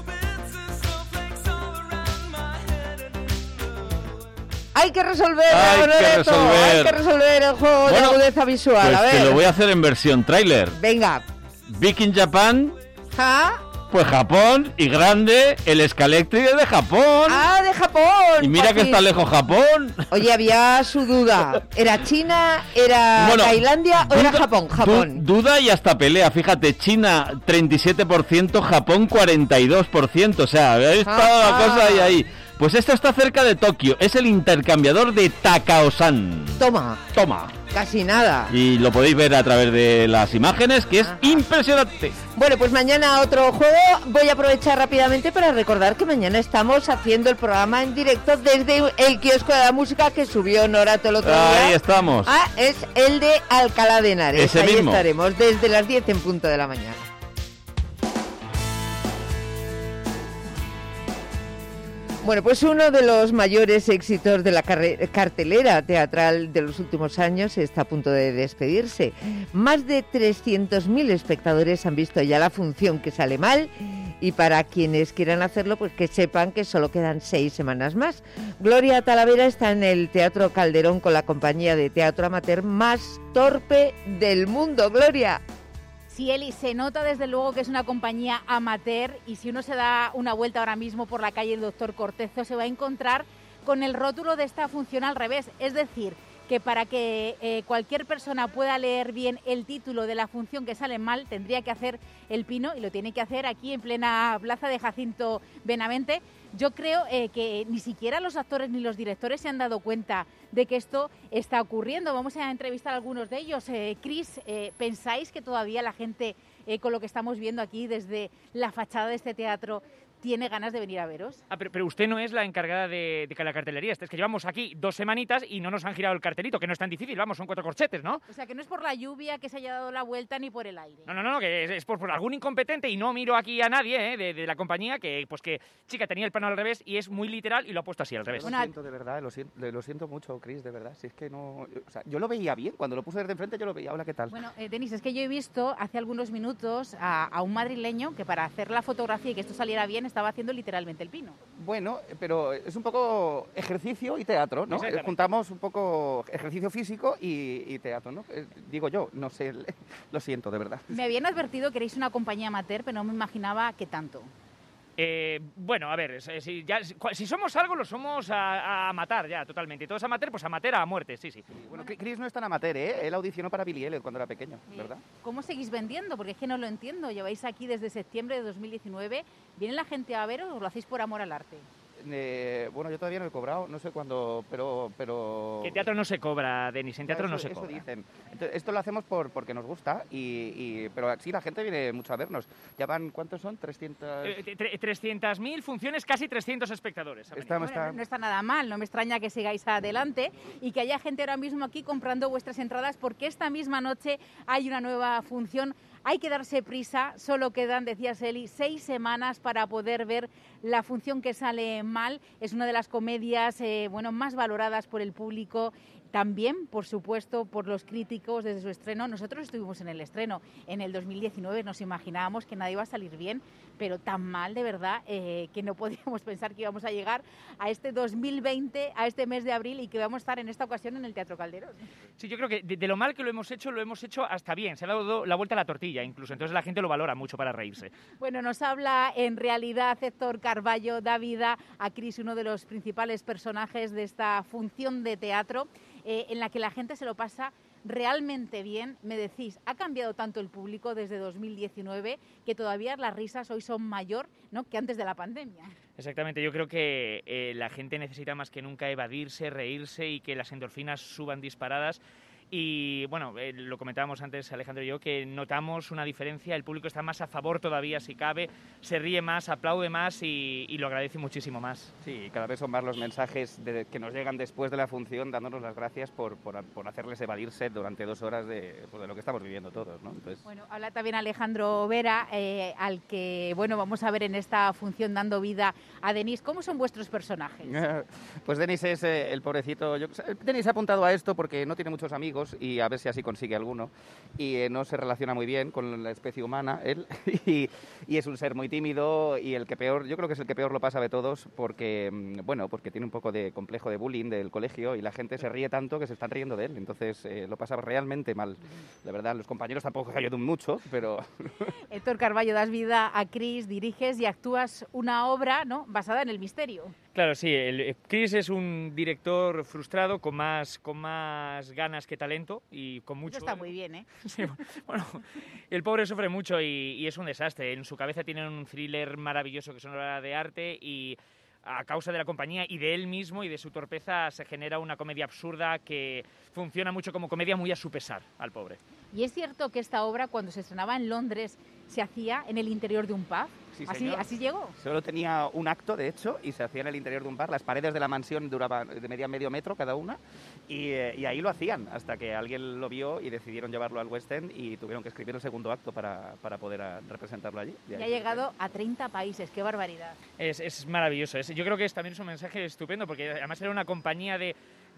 Hay que resolver, hay, Loreto, que resolver. hay que resolver el juego bueno, de agudeza visual. Pues a ver. te lo voy a hacer en versión tráiler. Venga. Big in Japan. ¿Ah? Pues Japón y grande el Scalectric de Japón. Ah, de Japón. Y mira pues que sí. está lejos Japón. Oye, había su duda. ¿Era China, era bueno, Tailandia o duda, era Japón? Japón. Du, duda y hasta pelea. Fíjate, China treinta y siete por ciento, Japón cuarenta y dos por ciento. O sea, había estado ah, la cosa ahí ahí. Pues esto está cerca de Tokio. Es el intercambiador de Takaosan. Toma. Toma. Casi nada. Y lo podéis ver a través de las imágenes, que es Ajá. impresionante. Bueno, pues mañana otro juego. Voy a aprovechar rápidamente para recordar que mañana estamos haciendo el programa en directo desde el kiosco de la música que subió Norato el otro día. Ahí estamos. Ah, es el de Alcalá de Henares. Ese Ahí mismo. estaremos desde las diez en punto de la mañana. Bueno, pues uno de los mayores éxitos de la cartelera teatral de los últimos años está a punto de despedirse. Más de trescientos mil espectadores han visto ya la función que sale mal y para quienes quieran hacerlo, pues que sepan que solo quedan seis semanas más. Gloria Talavera está en el Teatro Calderón con la compañía de teatro amateur más torpe del mundo. Gloria. Sí, Eli, se nota desde luego que es una compañía amateur y si uno se da una vuelta ahora mismo por la calle Doctor Cortezo se va a encontrar con el rótulo de esta función al revés, es decir, que para que eh, cualquier persona pueda leer bien el título de la función que sale mal, tendría que hacer el pino y lo tiene que hacer aquí en plena plaza de Jacinto Benavente. Yo creo eh, que ni siquiera los actores ni los directores se han dado cuenta de que esto está ocurriendo. Vamos a entrevistar a algunos de ellos. Eh, Cris, eh, ¿pensáis que todavía la gente, eh, con lo que estamos viendo aquí desde la fachada de este teatro, tiene ganas de venir a veros. Ah, pero, pero usted no es la encargada de, de la cartelería. Es que llevamos aquí dos semanitas y no nos han girado el cartelito, que no es tan difícil. Vamos, son cuatro corchetes, ¿no? O sea, que no es por la lluvia que se haya dado la vuelta ni por el aire. No, no, no, que es, es por, por algún incompetente, y no miro aquí a nadie ¿eh? de, de la compañía, que pues que, chica, tenía el plano al revés y es muy literal y lo ha puesto así al revés. Lo siento, de verdad, lo siento, lo siento mucho, Chris, de verdad. Si es que no... O sea, yo lo veía bien, cuando lo puse desde enfrente yo lo veía. Hola, ¿qué tal? Bueno, eh, Denis, es que yo he visto hace algunos minutos a, a un madrileño que para hacer la fotografía y que esto saliera bien estaba haciendo literalmente el pino. Bueno, pero es un poco ejercicio y teatro, ¿no? Juntamos un poco ejercicio físico y, y teatro, ¿no? Eh, digo yo, no sé, lo siento, de verdad. Me habían advertido que erais una compañía amateur, pero no me imaginaba que tanto. Eh, bueno, a ver, si, ya, si somos algo, lo somos a, a matar ya, totalmente. Y todo es amateur, pues amateur a muerte, sí, sí. Bueno, Chris no es tan amateur, ¿eh? Él audicionó para Billy Elliot cuando era pequeño, ¿verdad? ¿Cómo seguís vendiendo? Porque es que no lo entiendo. Lleváis aquí desde septiembre de dos mil diecinueve. ¿Viene la gente a veros o lo hacéis por amor al arte? Eh, bueno, yo todavía no he cobrado, no sé cuándo, pero... pero... En teatro no se cobra, Denis, en teatro eso, no se eso cobra. Dicen. Entonces, esto lo hacemos por, porque nos gusta, y, y, pero sí, la gente viene mucho a vernos. Ya van, ¿cuántos son? trescientas... Eh, trescientas mil funciones, casi trescientos espectadores. Está, bueno, está... No, no está nada mal, no me extraña que sigáis adelante y que haya gente ahora mismo aquí comprando vuestras entradas, porque esta misma noche hay una nueva función. Hay que darse prisa, solo quedan, decía Sely, seis semanas para poder ver La función que sale mal. Es una de las comedias eh, bueno, más valoradas por el público, también, por supuesto, por los críticos desde su estreno. Nosotros estuvimos en el estreno en el dos mil diecinueve, nos imaginábamos que nada iba a salir bien, pero tan mal, de verdad, eh, que no podíamos pensar que íbamos a llegar a este dos mil veinte, a este mes de abril, y que vamos a estar en esta ocasión en el Teatro Calderón. Sí, yo creo que de, de lo mal que lo hemos hecho, lo hemos hecho hasta bien. Se ha dado la vuelta a la tortilla, incluso. Entonces la gente lo valora mucho para reírse. Bueno, nos habla en realidad Héctor Carballo, da vida a Chris, uno de los principales personajes de esta función de teatro, eh, en la que la gente se lo pasa realmente bien. Me decís, ha cambiado tanto el público desde dos mil diecinueve que todavía las risas hoy son mayor, ¿no?, que antes de la pandemia. Exactamente, yo creo que eh, la gente necesita más que nunca evadirse, reírse y que las endorfinas suban disparadas. Y bueno, eh, lo comentábamos antes Alejandro y yo, que notamos una diferencia, el público está más a favor todavía si cabe, se ríe más, aplaude más y, y lo agradece muchísimo más. Sí, cada vez son más los mensajes de, que nos llegan después de la función dándonos las gracias por, por, por hacerles evadirse durante dos horas de, pues de lo que estamos viviendo todos, ¿no? Entonces... Bueno, habla también Alejandro Vera, eh, al que bueno vamos a ver en esta función dando vida a Denis. ¿Cómo son vuestros personajes? Pues Denis es eh, el pobrecito, yo, Denis ha apuntado a esto porque no tiene muchos amigos y a ver si así consigue alguno, y eh, no se relaciona muy bien con la especie humana él y, y es un ser muy tímido y el que peor, yo creo que es el que peor lo pasa de todos porque, bueno, porque tiene un poco de complejo de bullying del colegio y la gente se ríe tanto que se están riendo de él, entonces eh, lo pasa realmente mal. La verdad, los compañeros tampoco ayudan mucho, pero... Héctor Carballo, das vida a Chris, diriges y actúas una obra, ¿no?, basada en el misterio. Claro, sí, el, Chris es un director frustrado con más, con más ganas que talento y con mucho... Eso está muy bien, ¿eh? Sí, bueno, el pobre sufre mucho y, y es un desastre. En su cabeza tiene un thriller maravilloso que es una obra de arte y a causa de la compañía y de él mismo y de su torpeza se genera una comedia absurda que funciona mucho como comedia muy a su pesar al pobre. ¿Y es cierto que esta obra, cuando se estrenaba en Londres, se hacía en el interior de un pub? Sí, ¿Así, ¿Así llegó? Solo tenía un acto, de hecho, y se hacía en el interior de un bar. Las paredes de la mansión duraban de media a medio metro cada una, y, eh, y ahí lo hacían, hasta que alguien lo vio y decidieron llevarlo al West End y tuvieron que escribir el segundo acto para, para poder a, representarlo allí. Y ha llegado a treinta países, ¡qué barbaridad! Es, es maravilloso, es, yo creo que es, también es un mensaje estupendo, porque además era una compañía de...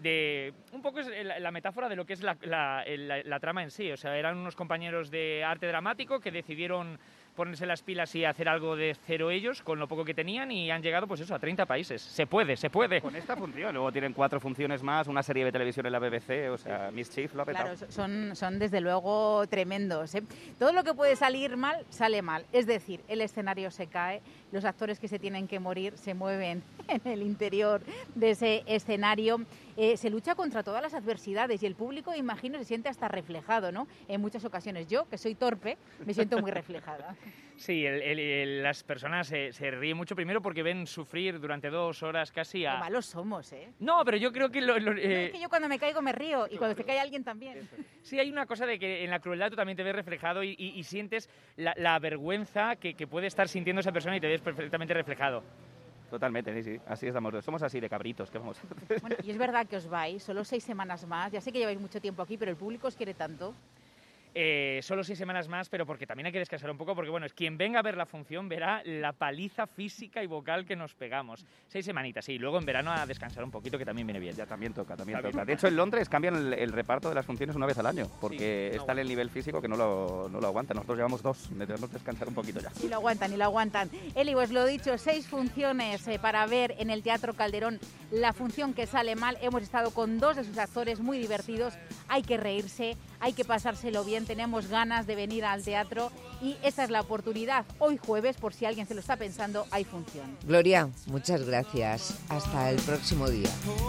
de un poco es la, la metáfora de lo que es la, la, la, la trama en sí, o sea, eran unos compañeros de arte dramático que decidieron ponerse las pilas y hacer algo de cero ellos con lo poco que tenían y han llegado pues eso a treinta países. Se puede, se puede. Con esta función, luego tienen cuatro funciones más, una serie de televisión en la B B C, o sea, Mischief lo ha petado. Claro, son, son desde luego tremendos, ¿eh? Todo lo que puede salir mal, sale mal. Es decir, el escenario se cae, los actores que se tienen que morir se mueven en el interior de ese escenario. Eh, se lucha contra todas las adversidades y el público, imagino, se siente hasta reflejado, ¿no? En muchas ocasiones. Yo, que soy torpe, me siento muy reflejada. Sí, el, el, el, las personas se, se ríen mucho, primero porque ven sufrir durante dos horas casi a... Qué malos somos, ¿eh? No, pero yo creo que... Lo, lo, eh... no, es que yo cuando me caigo me río y cuando se cae alguien también. Sí, hay una cosa de que en la crueldad tú también te ves reflejado y, y, y sientes la, la vergüenza que, que puede estar sintiendo esa persona y te ves perfectamente reflejado. Totalmente, sí, sí. Así estamos. Somos así de cabritos, ¿qué vamos a hacer? Bueno, y es verdad que os vais, solo seis semanas más. Ya sé que lleváis mucho tiempo aquí, pero el público os quiere tanto. Eh, solo seis semanas más, pero porque también hay que descansar un poco, porque bueno, es quien venga a ver la función verá la paliza física y vocal que nos pegamos. Seis semanitas, sí, y luego en verano a descansar un poquito, que también viene bien. Ya también toca, también toca. Toca. De hecho, en Londres cambian el, el reparto de las funciones una vez al año, porque sí, no está en el nivel físico que no lo, no lo aguanta. Nosotros llevamos dos, debemos descansar un poquito ya. Y lo aguantan, y lo aguantan. Eli, pues lo dicho, seis funciones eh, para ver en el Teatro Calderón. La función que sale mal, hemos estado con dos de sus actores muy divertidos. Hay que reírse, hay que pasárselo bien, tenemos ganas de venir al teatro y esta es la oportunidad. Hoy jueves, por si alguien se lo está pensando, hay función. Gloria, muchas gracias. Hasta el próximo día.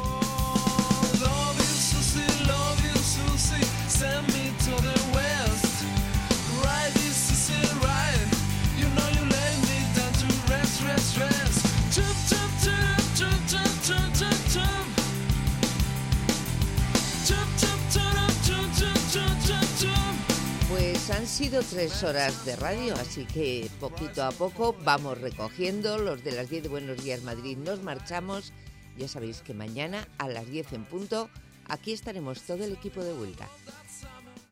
Pues han sido tres horas de radio, así que poquito a poco vamos recogiendo. Los de las diez de Buenos Días Madrid nos marchamos. Ya sabéis que mañana a las diez en punto aquí estaremos todo el equipo de vuelta.